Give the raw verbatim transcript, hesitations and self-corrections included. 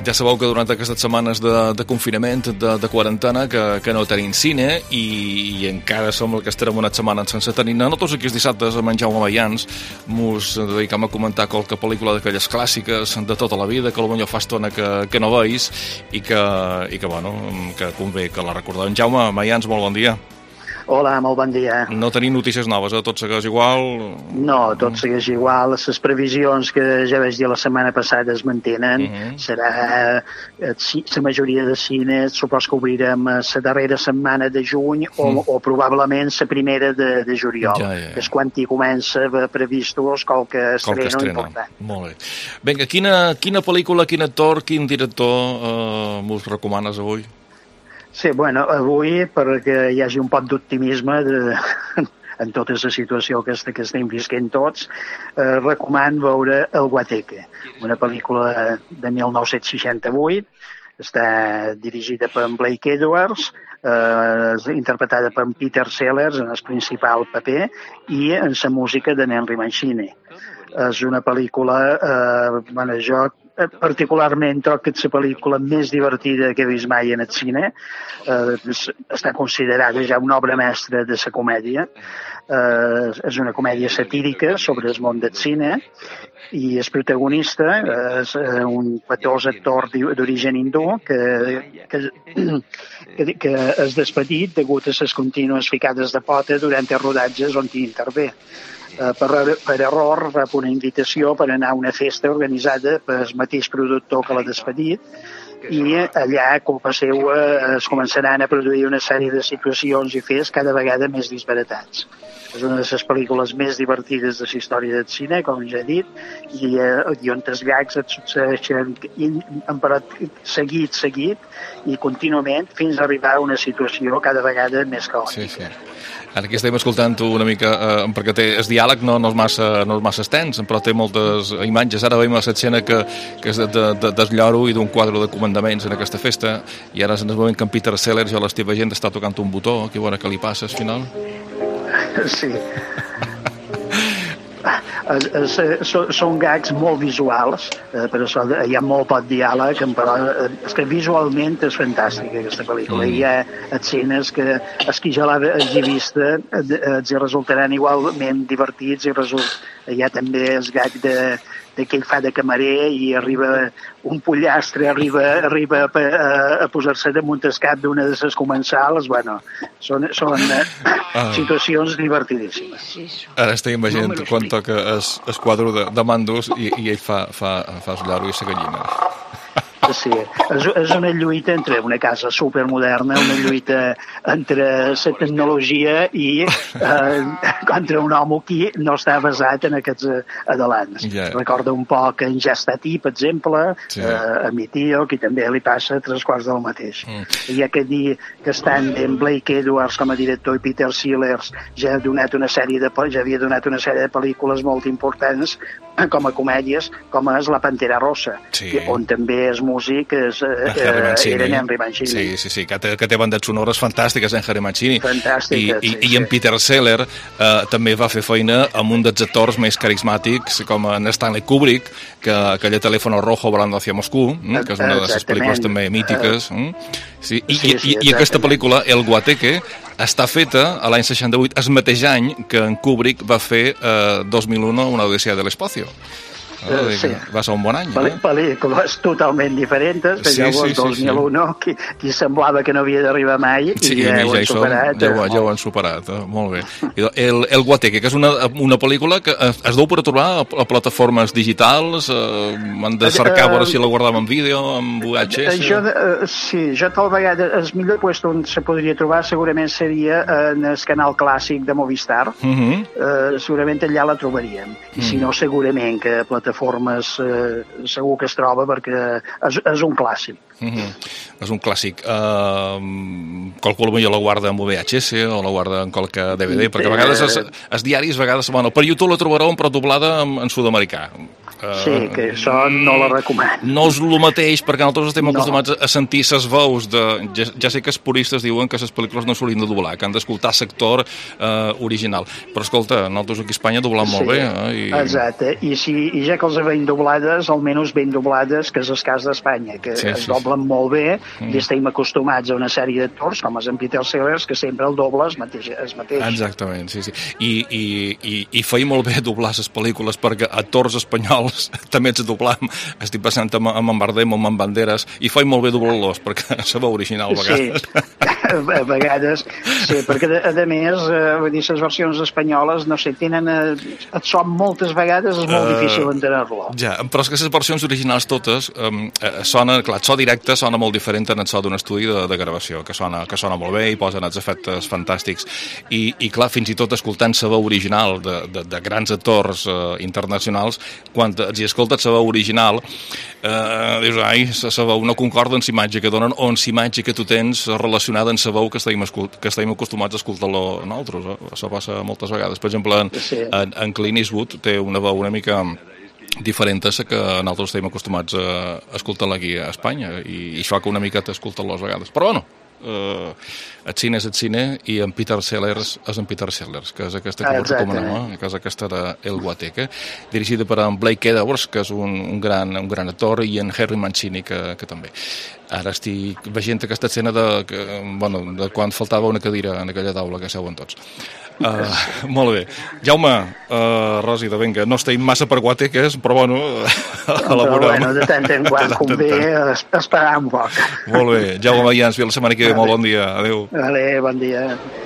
ja sabeu que durant aquestes setmanes de, de confinament, de, de quarantena, que, que no tenim cine i, i encara som el que estarem una setmana sense tenir. Nosaltres aquí els dissabtes a menjar Mayans mos dedicam a comentar qualque pel·lícula d'aquelles clàssiques de tota la vida, que potser fa estona que, que no veus i que, i que, bueno, que convé que la recordeu. En Jaume Mayans, molt bon dia. Hola, molt bon dia. No tenim notícies noves, eh? Tot segueix igual? No, tot segueix igual. Les previsions que ja vaig dir la setmana passada es mantenen. Uh -huh. Serà la majoria de cines, supos que obrirem la darrera setmana de juny o, uh -huh. o probablement la primera de, de juliol, ja, ja. Que és quan hi comença previstos qualque estreno important. Molt bé. Vinga, quina, quina pel·lícula, quin actor, quin director eh, mos recomanes avui? Sí, bueno, avui, perquè hi hagi un poc d'optimisme de, en tota la situació que, que estem visquent tots, eh, recoman veure El Guateque, una pel·lícula de mil nou-cents seixanta-vuit, està dirigida per Blake Edwards, eh, interpretada per Peter Sellers en el principal paper i en la música de Henry Mancini. És una pel·lícula, eh, bueno, jo particularment trobo que és la pel·lícula més divertida que he vist mai en el cine. Eh, està considerada ja una obra mestra de la comèdia. Eh, és una comèdia satírica sobre el món del cine i el protagonista és un petós actor d'origen hindú que, que, que, que és despetit degut a les contínues ficades de pota durant els rodatges on hi intervé. Uh, per, per error rep una invitació per anar a una festa organitzada pel mateix productor que l'ha despedit i allà, culpa seva, es començaran a produir una sèrie de situacions i fets cada vegada més disbaratats. És una de les pel·lícules més divertides de la història del cine, com ja he dit, i, eh, i on els gags et succeeixen seguit, seguit, i contínuament fins a arribar a una situació cada vegada més caòtica. Sí, sí. Ara aquí estem escoltant una mica, eh, perquè té el diàleg no, no, és massa, no és massa extens, però té moltes imatges. Ara veiem l'escena que, que és de, de, del lloro i d'un quadre de comandaments en aquesta festa, i ara en el moment que en Peter Sellers ja l'estiva gent està tocant un botó, aquí a veure què li passa al final. Sí. Es, es, són gags molt visuals, eh, però hi ha molt poc diàleg, però és que visualment és fantàstica aquesta pel·lícula. Mm. Hi ha escenes que els qui ja l'hagi vista els resultaran igualment divertits i result... hi ha també el gag de, de que ell fa de camarer i arriba un pollastre, arriba, arriba a, a, a posar-se damunt el cap d'una de les comensals. Bueno, són, són ah. situacions divertidíssimes. Ara estic imaginant no quan toca el, el quadre de, de mandos i, i ell fa, fa, fa el lloro i la gallina. Sí, és, és una lluita entre una casa supermoderna, una lluita entre la tecnologia i eh, contra un home que no està basat en aquests adalants. Yeah. Recorda un poc en Jastati, per exemple, sí. eh, a mi tio, que també li passa tres quarts del mateix. Mm. Hi ha que dir que estan en Blake Edwards com a director i Peter Sellers ja, ha donat una sèrie de, ja havia donat una sèrie de pel·lícules molt importants com a comèdies, com és La Pantera Rosa, sí. on també és músic és, eh, era en Henry Mancini. Sí, sí, sí, que té, que té bandes sonores fantàstiques en Henry Mancini. Fantàstiques, I, sí, i, sí. I en Peter Seller eh, també va fer feina amb un dels actors més carismàtics, com en Stanley Kubrick, que aquella Telèfono Rojo volando hacia Moscú, mm, que és una de les pel·lícules també mítiques. Mm. Sí, i, sí, sí, i, I aquesta pel·lícula, El Guateque, està feta a l'any seixanta-vuit, el mateix any que en Kubrick va fer eh, dos mil u una Odissea de l'Espacio. Uh, sí. Va ser un bon any. Pel·lí, eh? Pel·lícules totalment diferents, que sí, llavors sí, sí, dos mil u, sí. qui, qui semblava que no havia d'arribar mai, sí, i ja, ja ho han superat. Ja, ho, ja ho han superat, eh? Molt bé. El, el Guateque, que és una, una pel·lícula que es, es deu per a trobar a, a plataformes digitals, eh, han de cercar a veure si la guardàvem en vídeo, en V H S... Jo, uh, sí, jo tal vegada, el millor lloc on se podria trobar segurament seria en el canal clàssic de Movistar, uh -huh. uh, segurament allà la trobaríem, i uh -huh. si no segurament que a plataformes formes eh, segur que es troba perquè és, és un clàssic. Mm-hmm. És un clàssic. Uh, qualcú potser la guarda en V H S o la guarda en qualque D V D, perquè a vegades els, els diaris, a vegades, bueno, per YouTube la trobareu però doblada en, en sud-americà. Uh, sí, que això no la recomano. No és el mateix, perquè nosaltres estem No. acostumats a sentir ses veus de... Ja, ja sé que els puristes diuen que les pel·lícules no s'haurien de doblar, que han d'escoltar l'actor uh, original. Però, escolta, nosaltres aquí a Espanya doblam Sí, molt bé. Eh? I... exacte. I, si, I ja que els veiem doblades, almenys ben doblades, que és el cas d'Espanya, que Sí, es sí, doblen sí. molt bé, Mm. i estem acostumats a una sèrie d'actors, com és en Peter Sellers, que sempre el doble es mateix. Es mateix. Exactament, sí, sí. I, i, i, i feia molt bé doblar les pel·lícules perquè actors espanyols també ens doblam. Estic passant amb, amb en Bardem o amb en Banderas i feia molt bé doblar-los perquè la veu original a vegades. Sí, a vegades, sí, perquè a, a més, eh, vull dir, les versions espanyoles, no sé, tenen, eh, et son moltes vegades, és molt uh, difícil entendre-lo. Ja, però és que les versions originals totes um, eh, sona, clar, el so directe sona molt diferent en el so d'un estudi de, de gravació, que sona, que sona molt bé i posen els efectes fantàstics. I, i clar, fins i tot escoltant la veu original de, de, de grans actors eh, internacionals, quan els hi escoltes la veu original, eh, dius, ai, la veu no concorda amb la imatge que donen o amb la imatge que tu tens relacionada amb la veu que estem, que estem acostumats a escoltar-lo nosaltres. Eh? Això passa moltes vegades. Per exemple, en, Sí. en, en Clint Eastwood té una veu una mica diferent a la que nosaltres estem acostumats a escoltar-la aquí a Espanya i, i xoca una miqueta escoltar-la a vegades. Però bueno, Uh, el cine és el cine i en Peter Sellers és en Peter Sellers, que és aquesta que us recomanem, eh? Que és aquesta de El Guateque, dirigida per en Blake Edwards, que és un, un, gran, un gran actor, i en Henry Mancini, que, que també. Ara estic veient aquesta escena de, que, bueno, de quan faltava una cadira en aquella taula que seuen tots. Uh, molt bé. Jaume, uh, Ròsida, vinga, no estem massa per guateques, però bueno, elaborem. Però bueno, de tant en quant convé esperar un poc. Molt bé. Jaume Mayans, fins la setmana que ve. Molt bon dia. Adéu. Vale, bon dia.